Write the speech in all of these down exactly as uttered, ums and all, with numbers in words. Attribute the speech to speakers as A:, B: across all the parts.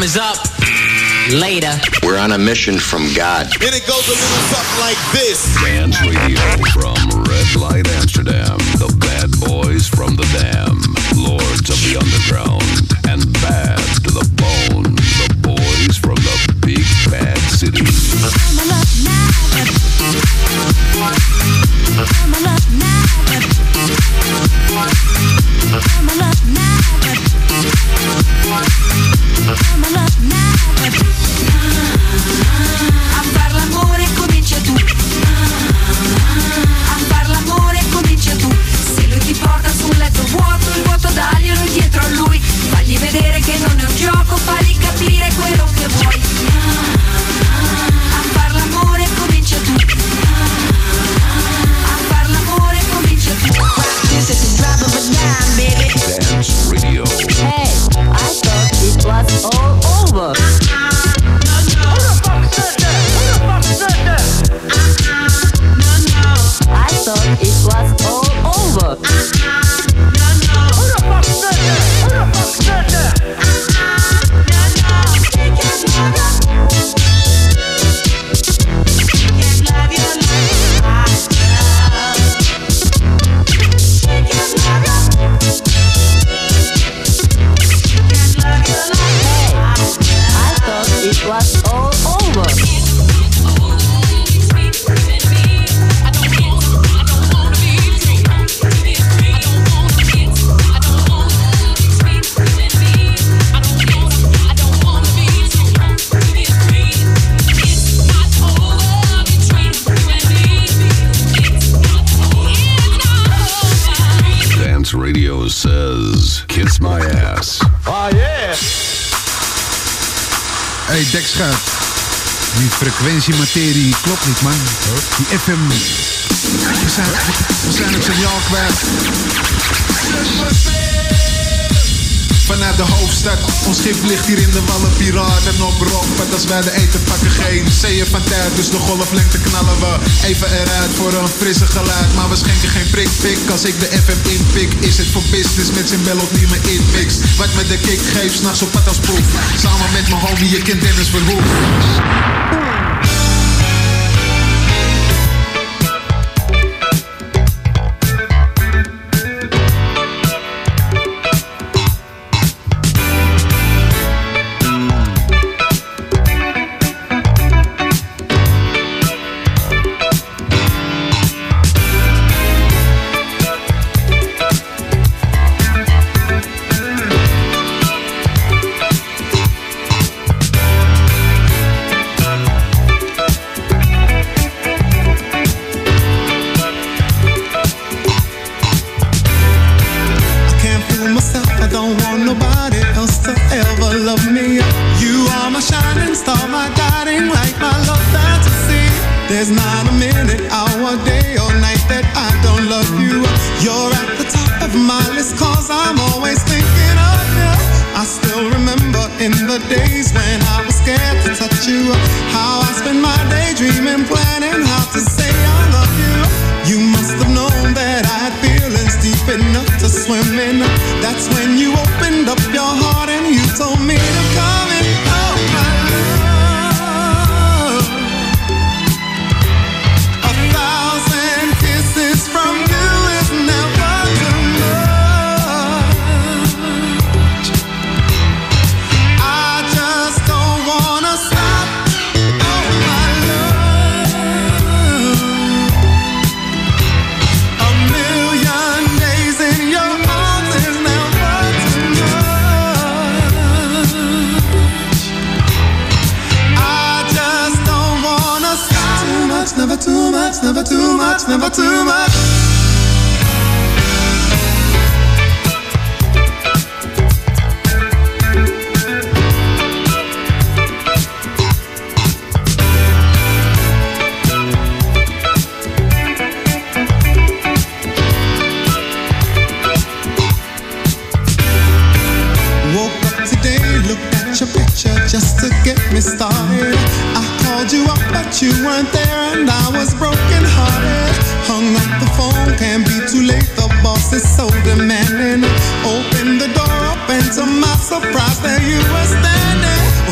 A: is up. Later.
B: We're on a mission from God.
C: And it goes a little something like this.
D: Dance Radio from Red Light Amsterdam. The bad boys from the Dam. Lords of the Underground. And bad to the bone. The boys from the big bad city.
E: I'm alive now. I'm alive now. I'm alive now. I'm alive now. A far l'amore comincia tu. A far l'amore comincia tu. Se lui ti porta su un letto vuoto, il vuoto daglielo dietro a lui. Fagli vedere che non è un gioco, fagli capire quello che vuoi. A far l'amore comincia tu. A far l'amore comincia tu. This is the drop of a dime, baby.
D: Dance Radio.
F: Hey, I thought it was all over. I thought it was all over. Who the fuck said that? Who the fuck said that? It was all over.
D: Dance Radio says, kiss my ass.
C: Oh yeah.
G: Hey Dekschuit, die frequentiematerie klopt niet, man. Die F M, we zijn, we zijn het signaal kwijt. Vanuit de hoofdstad, ons schip ligt hier in de wallen, piraten op rock. Want als wij de eten pakken, geen zeeën van tijd, dus de golflengte knallen we even eruit voor een frisse geluid. Maar we schenken geen prikpik, als ik de F M inpik, is het voor business met zijn melodie me inpiks. Wat me de kick geeft, s'nachts op pad als proef, samen met mijn homie, je kent Dennis Verhoef.
H: There's not a minute, hour, day or night that I don't love you. You're at the top of my list, cause I'm always thinking of you. I still remember in the days when I was scared to touch you, how I spent my day dreaming, planning how to say I love you. You must have known that I had feelings deep enough to swim in. That's when you opened up your heart and you told me to come in. Oh my love, a thousand kisses from you is never too much. I just don't wanna stop. Oh my love, a million days in your arms is never too much. I just don't wanna stop. Too much, never too much, never too much, never too much. Woke up today, looked at your picture just to get me started. I called you up but you weren't there and I was broken hearted. Hung up the phone, can't be too late, the boss is so demanding. Opened the door up and to my surprise there you were standing.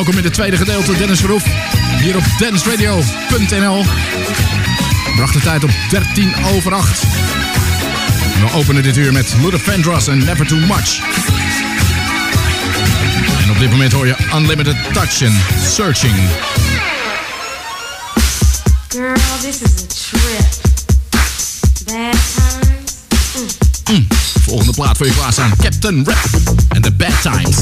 I: Welkom in het tweede gedeelte, Dennis Verhoef. Hier op dance radio punt n l. Bracht de tijd op dertien over acht. En we openen dit uur met Luther Vandross en Never Too Much. En op dit moment hoor je Unlimited Touch en Searching.
E: Girl, this is a trip. Bad times. Mm.
I: Mm. Volgende plaat voor je klaarstaan. Captain Rap en The Bad Times.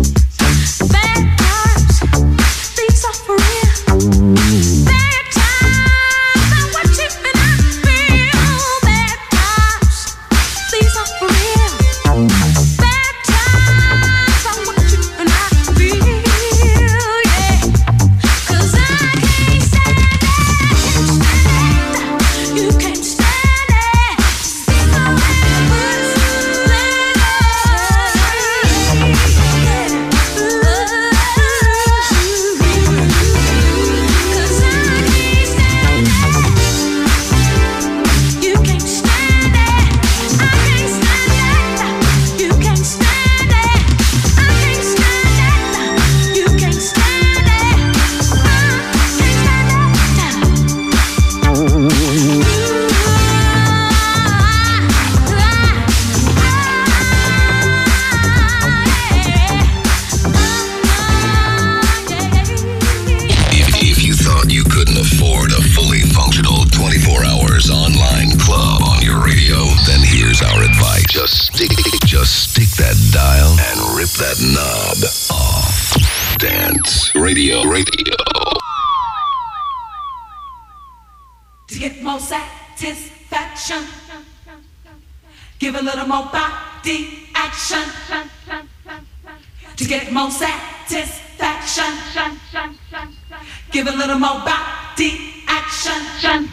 E: Bad
D: Stick that dial and rip that knob off. Dance Radio, radio.
E: To get more satisfaction, give a little more body action. To get more satisfaction, give a little more body action.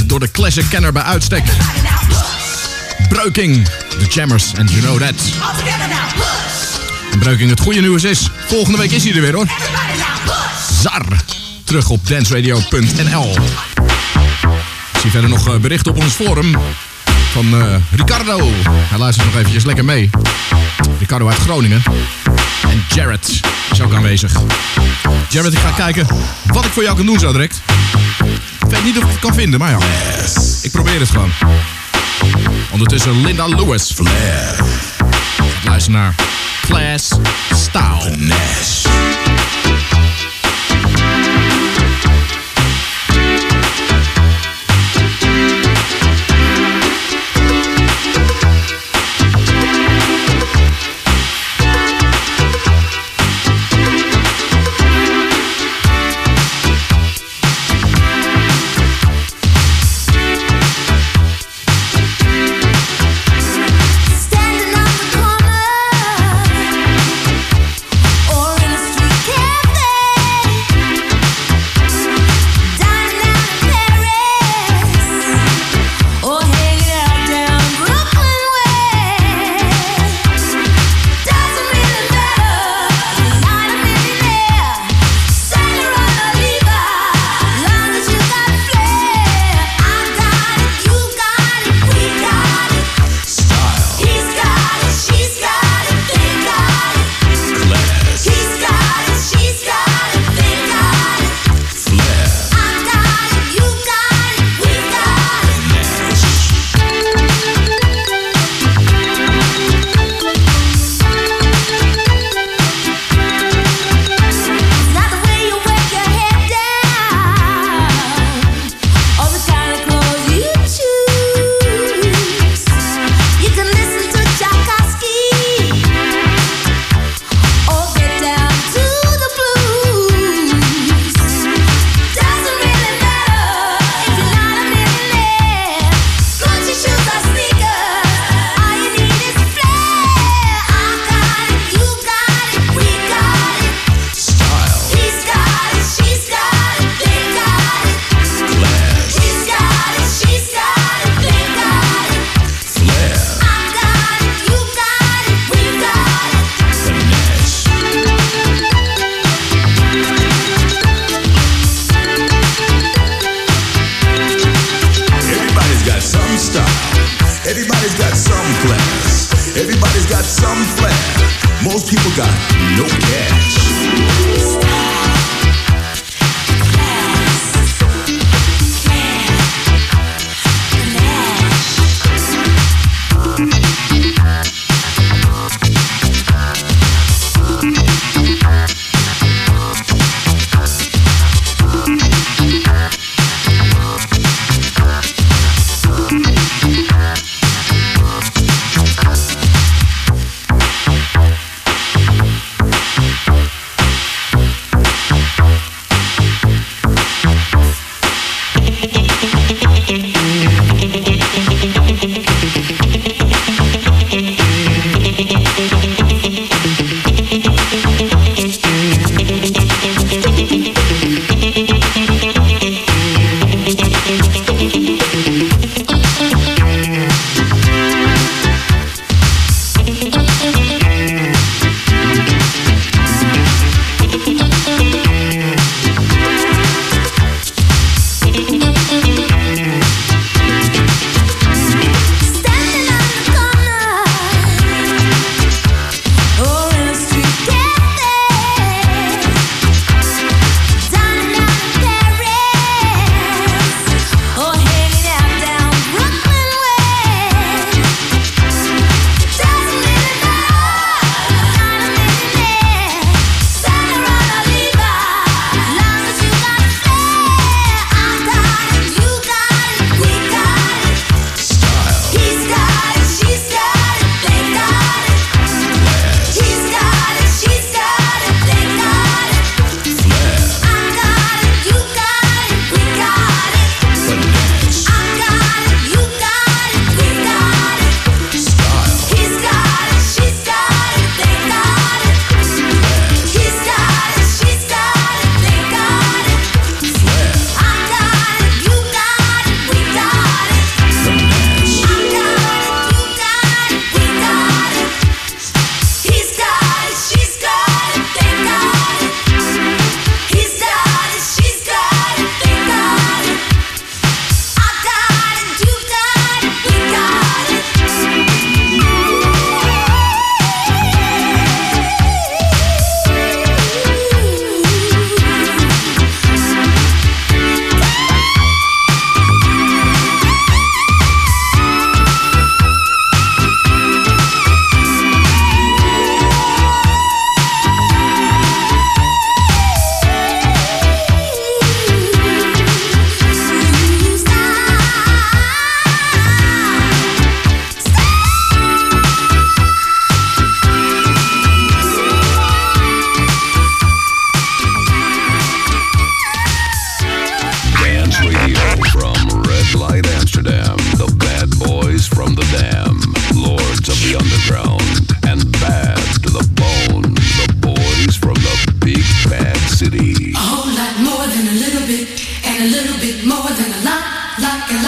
I: door de classic kenner bij uitstek. Breuking, de Jammers, and you know that. En Breuking, het goede nieuws is, volgende week is hij er weer hoor. Zar, terug op danceradio punt n l. Ik zie verder nog uh, berichten op ons forum van uh, Ricardo. Hij luistert nog eventjes lekker mee. Ricardo uit Groningen. En Jared is ook aanwezig. Jared, ik ga kijken wat ik voor jou kan doen zo direct. Ik weet niet of ik het kan vinden, maar ja. Ik probeer het gewoon. Ondertussen Linda Lewis. Flair. Luister naar Class Style. Nash.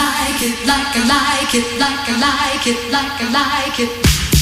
E: like it, like I like it, like I like it, like I like it.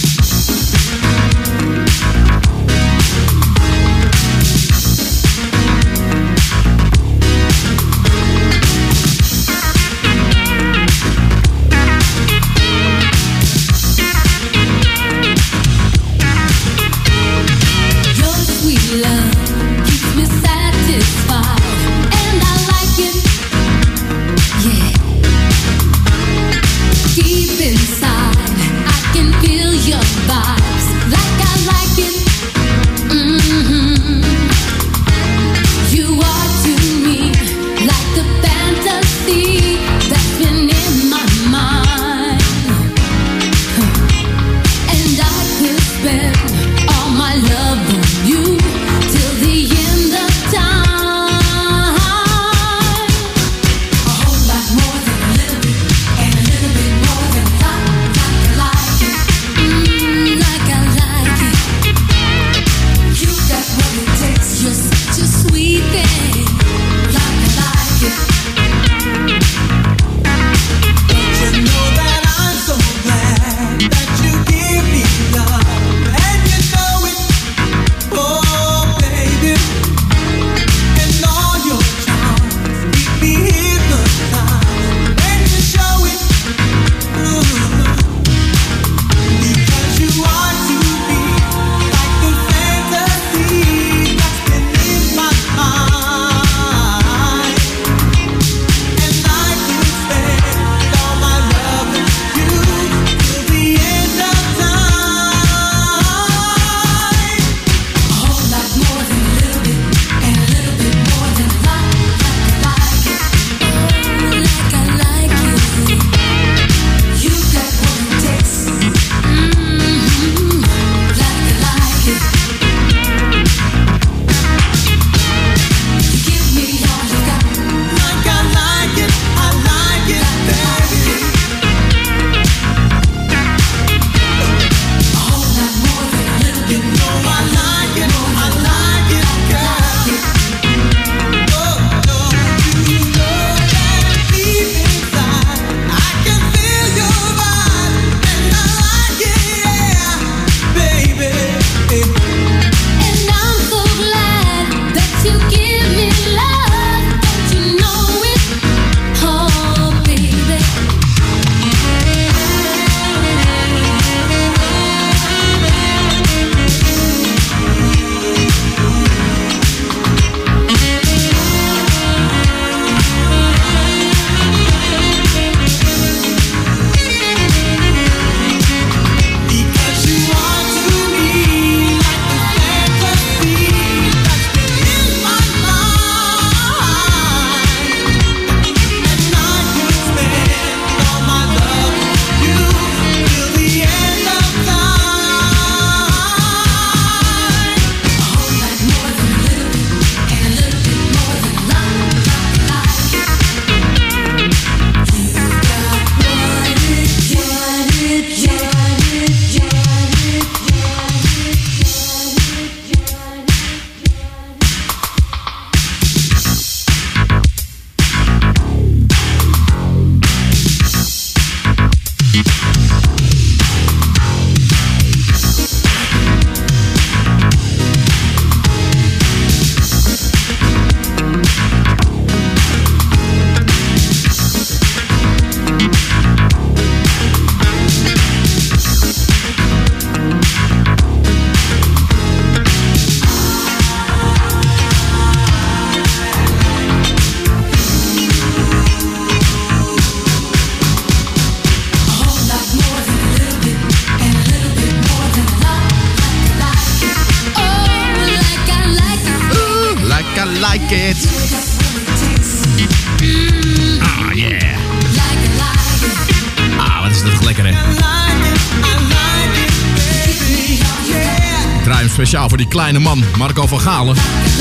I: Speciaal voor die kleine man, Marco van Galen.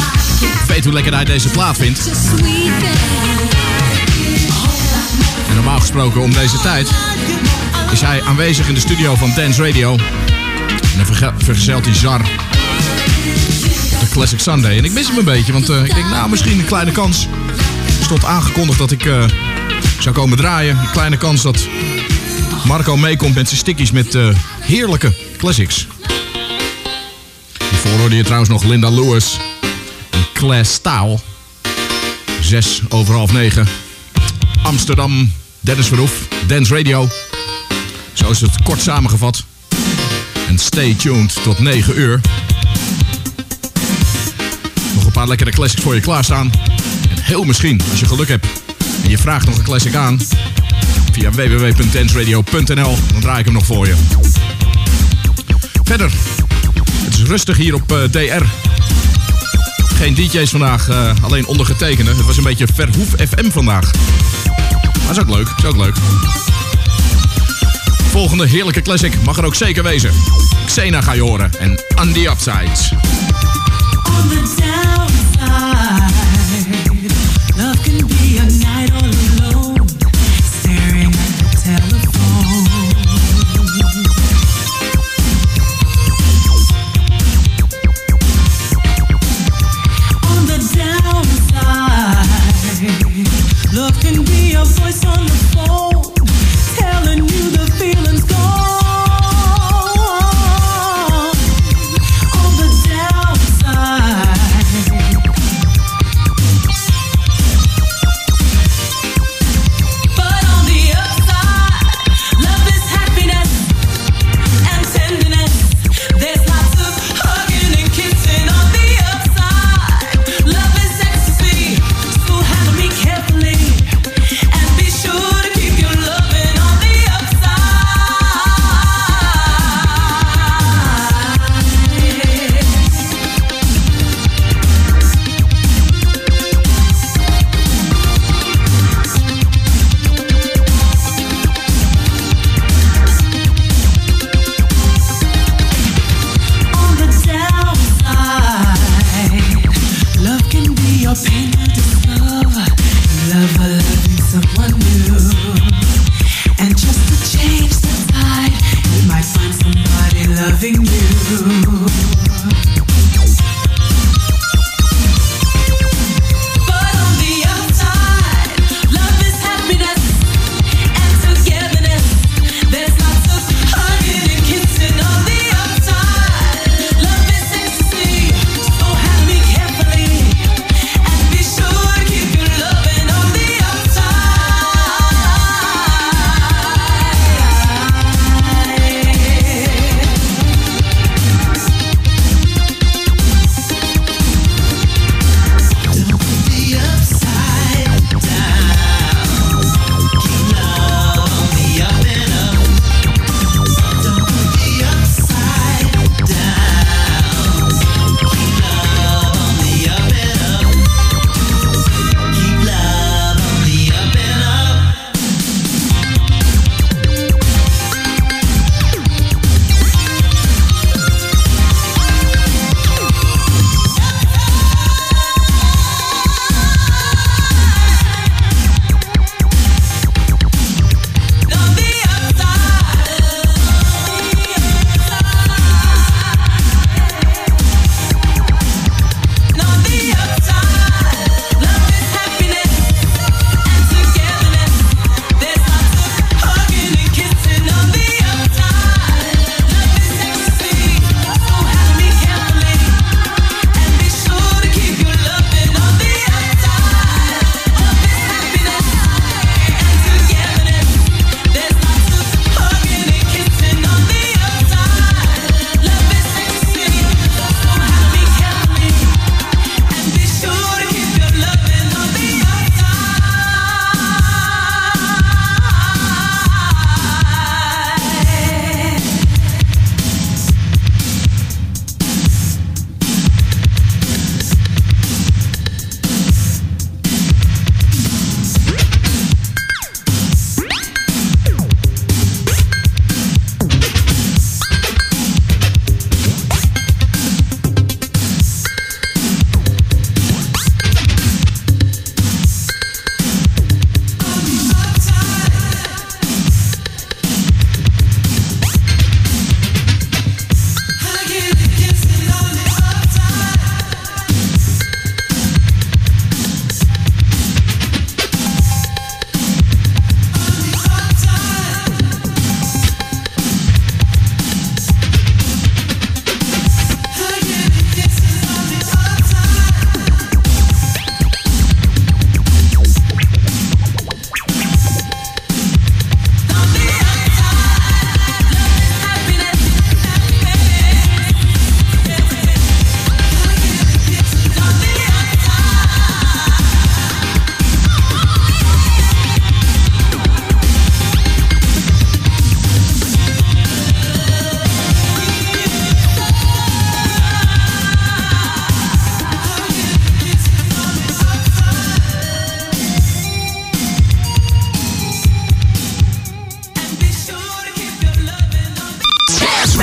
I: Ik weet hoe lekker hij deze plaat vindt. En normaal gesproken om deze tijd is hij aanwezig in de studio van Dance Radio. En dan verge- vergezelt hij Zar. De Classic Sunday. En ik mis hem een beetje, want uh, ik denk, nou, misschien een kleine kans. Er stond aangekondigd dat ik uh, zou komen draaien. Een kleine kans dat Marco meekomt met zijn stickies met uh, heerlijke classics. Hiervoor hoorde je trouwens nog Linda Lewis en Class Style. Zes over half negen. Amsterdam, Dennis Verhoef, Dance Radio. Zo is het kort samengevat. En stay tuned tot negen uur. Nog een paar lekkere classics voor je klaarstaan. En heel misschien, als je geluk hebt en je vraagt nog een classic aan, via w w w punt dance radio punt n l, dan draai ik hem nog voor je. Verder, het is rustig hier op uh, D R. Geen D J's vandaag, uh, alleen ondergetekende. Het was een beetje Verhoef F M vandaag. Maar is ook leuk, is ook leuk. Volgende heerlijke classic mag er ook zeker wezen. Xena ga je horen en On The Upsides.
J: On the downside, love can be a night all alone, staring at the telephone. On the downside, love can be a voice on the phone, telling you the feeling's gone. On the downside,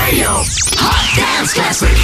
K: Radio. Hot Dance Classic.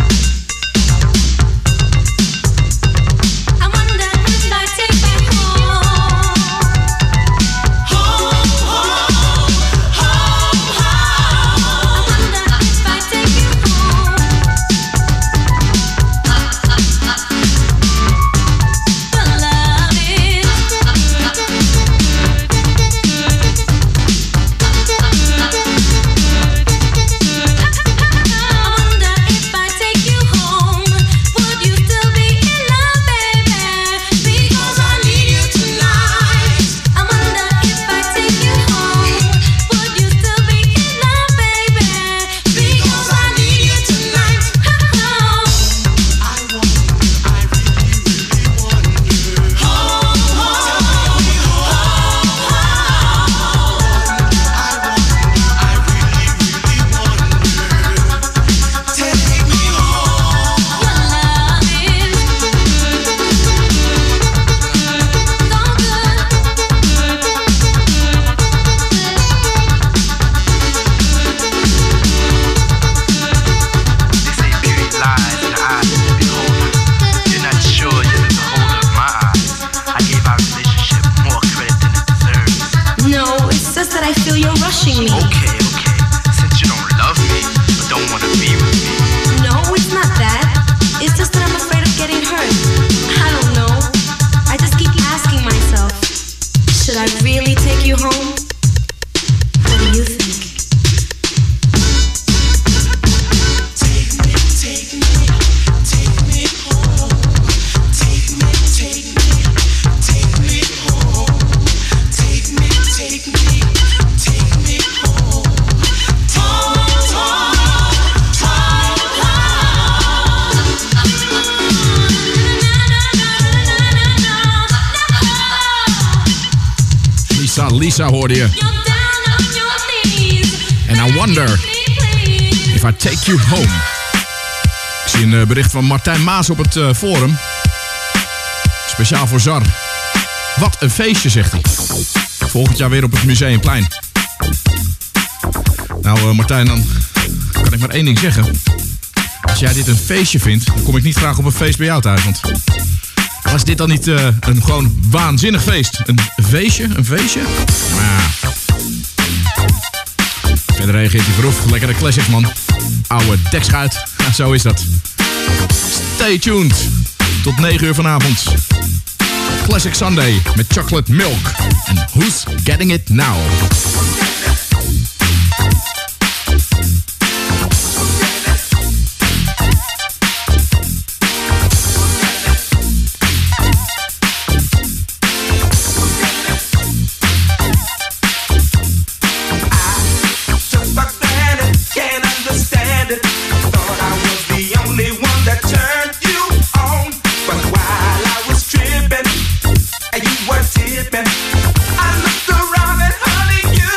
E: I wonder if I take back home.
I: Lisa hoorde je. En I wonder if I take you home. Ik zie een bericht van Martijn Maas op het uh, forum. Speciaal voor Zar. Wat een feestje, zegt hij. Volgend jaar weer op het Museumplein. Nou, uh, Martijn, dan kan ik maar één ding zeggen. Als jij dit een feestje vindt, dan kom ik niet graag op een feest bij jou thuis. Want was dit dan niet uh, een gewoon waanzinnig feest? Een feestje? Een feestje? Nou. Verder reageert hij voorop. Lekkere classics, man. Oude dekschuit. Ja, zo is dat. Stay tuned. Tot negen uur vanavond. Classic Sunday met Chocolate Milk. En Who's Getting It Now?
L: I looked around and honey, you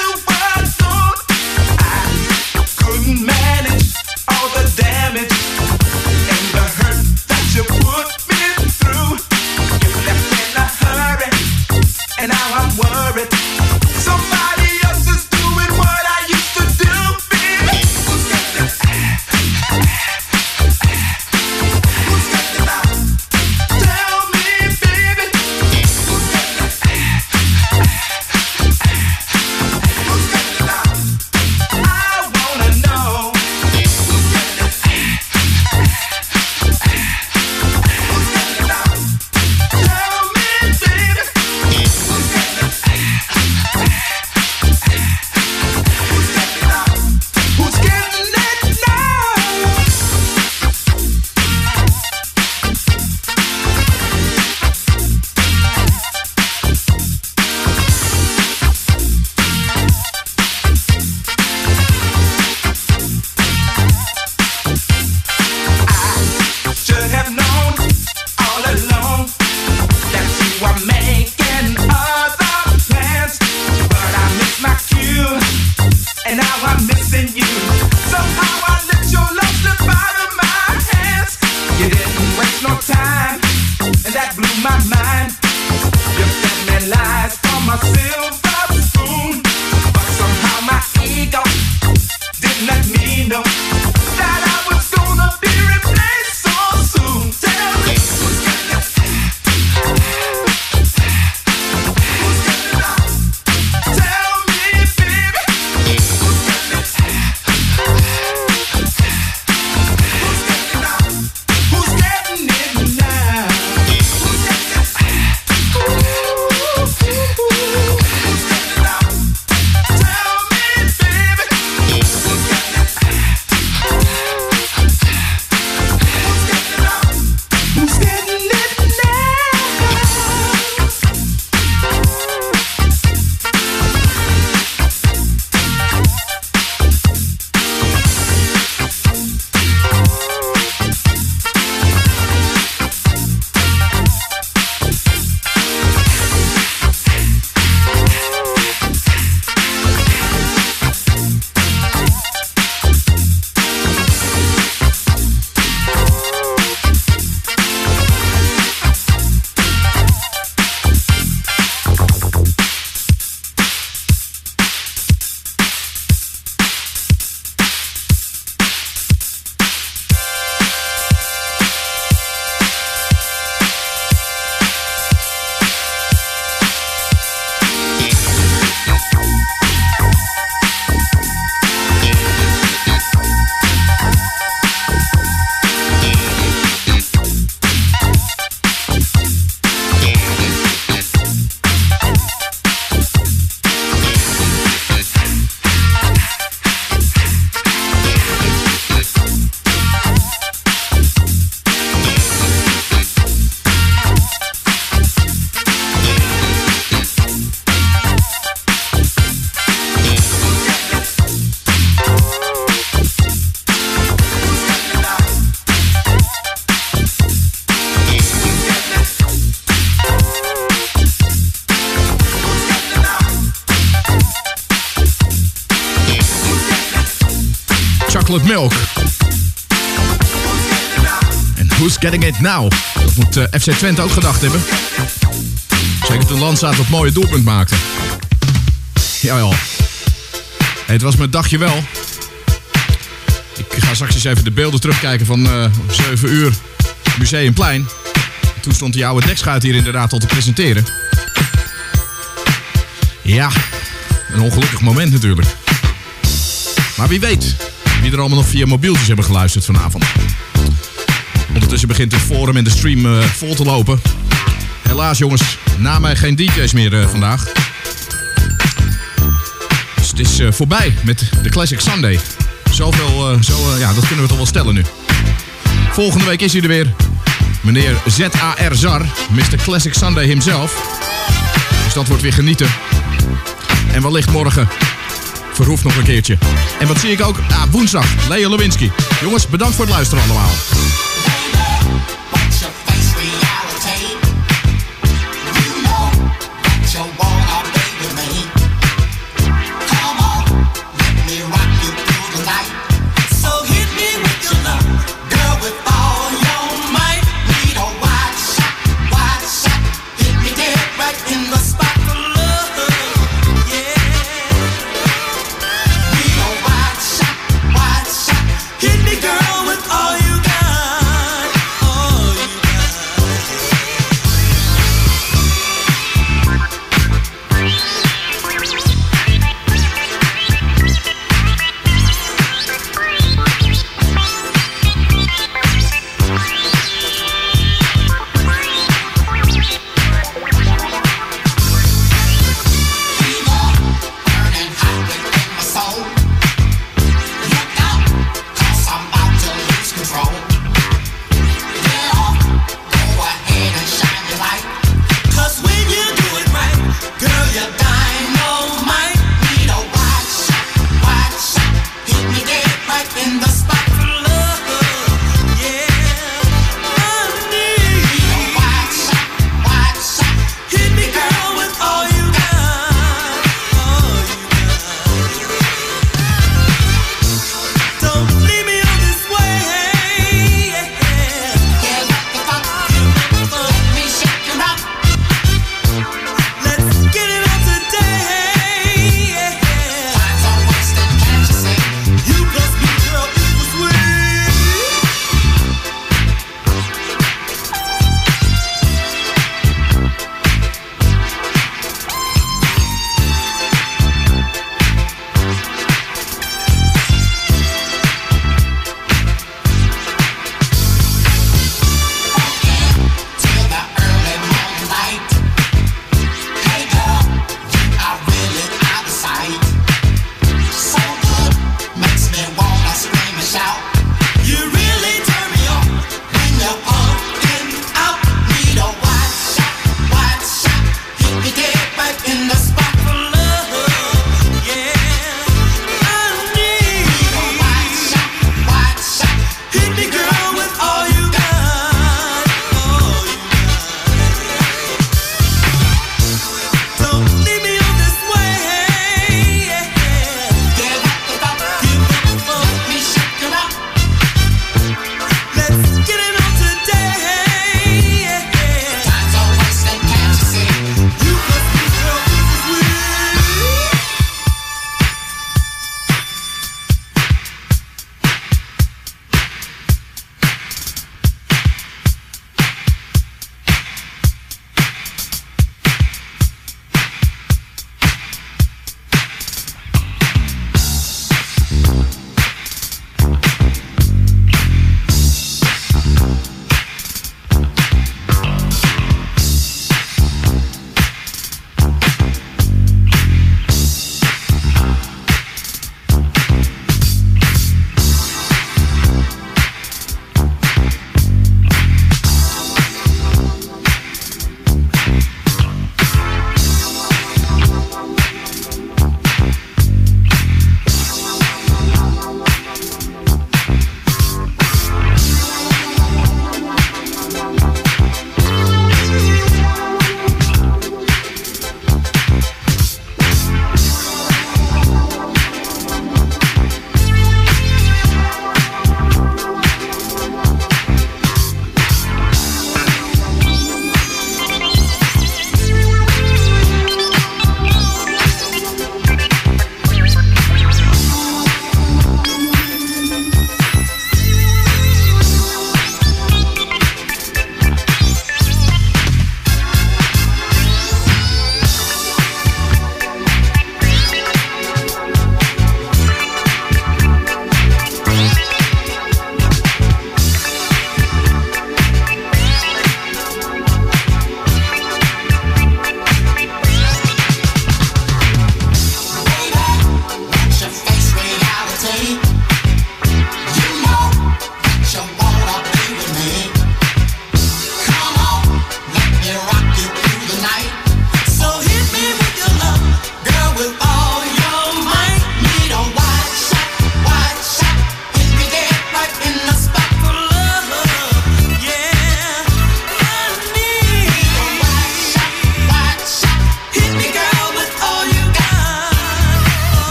I: Solid Milk. En Who's Getting It Now? Dat moet uh, F C Twente ook gedacht hebben. Zeker toen Landsaat dat mooie doelpunt maakte. Jawel. Hey, het was mijn dagje wel. Ik ga straks eens even de beelden terugkijken van uh, zeven uur Museumplein. Toen stond die oude dekschuit hier inderdaad al te presenteren. Ja, een ongelukkig moment natuurlijk. Maar wie weet wie er allemaal nog via mobieltjes hebben geluisterd vanavond. Ondertussen begint het forum en de stream uh, vol te lopen. Helaas jongens, na mij geen D J's meer uh, vandaag. Dus het is uh, voorbij met de Classic Sunday. Zoveel, uh, zo, uh, ja, dat kunnen we toch wel stellen nu. Volgende week is hij er weer. Meneer Z A R Zar, mister Classic Sunday himself. Dus dat wordt weer genieten. En wellicht morgen Verhoef nog een keertje. En wat zie ik ook? Ah, woensdag, Leo Lewinsky. Jongens, bedankt voor het luisteren allemaal.